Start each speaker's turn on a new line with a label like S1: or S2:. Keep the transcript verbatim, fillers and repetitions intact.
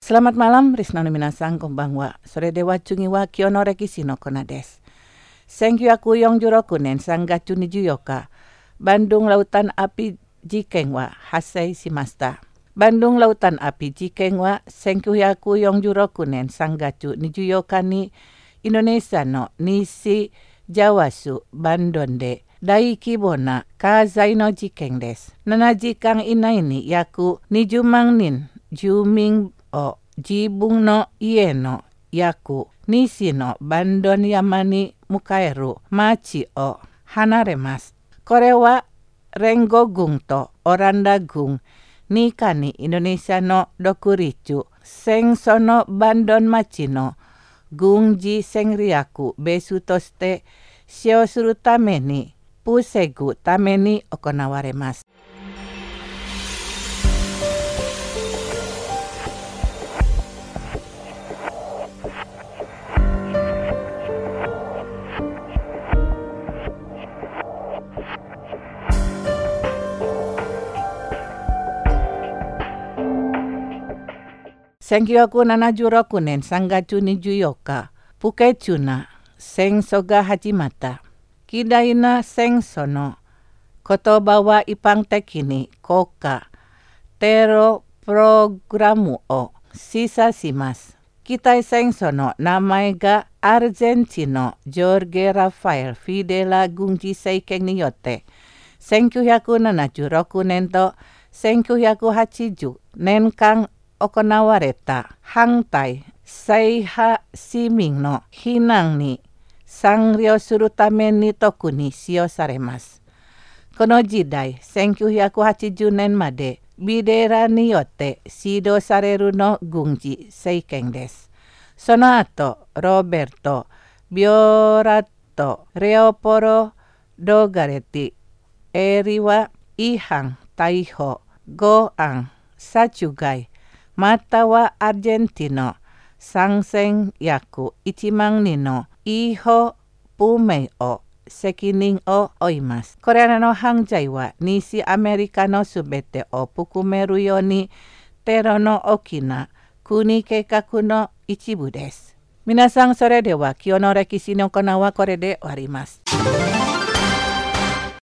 S1: Selamat malam, Risna no minasang konbanwa. Sore dewa chungi wa kyono rekisi no kona desu. Senkyu aku yong jurokunen sanggachu ni juyoka. Bandung Lautan Api Jikeng wa hasei shimashita. Bandung Lautan Api Jikeng wa senkyu aku yong jurokunen sanggachu ni juyoka ni Indonesia no Nishi Jawasu Bandonde. Dai kibona kazai no jikeng desu. Nanaji kang ina ini yaku ni jumangnin juming o jibung no ie no yaku nishi no bandon yamani mukaeru machi o hanaremasu. Kore wa rengo gung to oranda gung nika ni Indonesia no dokurichu seng sono bandon machi no gung ji seng riaku besu toste shio suru tame ni pusegu tame ni okonawaremasu. Senkyu aku nanajurokunen sanggachu ni juyoka. Pukechuna seng soga hajimata. Kidaina seng sono. Kotoba wa ipang tekini koka. Tero programu o sisa simas. Kitai seng sono namae ga Argentino Jorge Rafael Fidela Gungji Seikeng ni yote. Senkyu yaku nanajurokunen to. Senkyu yaku hachiju nenkang okonawareta hangtai seiha siming no hinang ni sangrio surutame ni tokuni sio saremasu. Kono jidai senkyu yaku hachijunen made bidera ni yote sido sareru no gungji seikeng desu. Sono ato Roberto Biorato Reoporo Dogareti Eriwa ihang taiho goang sachugai mata wa Argentino sangseng yaku ichimang nino iho pumei o sekining o oimas. Koreana no hangjai wa nisi Amerika no subete o pukumeru yoni tero no okina kuni keikaku no ichibu desu. Minasang sore dewa kyono rekisi no konawa kore de warimasu.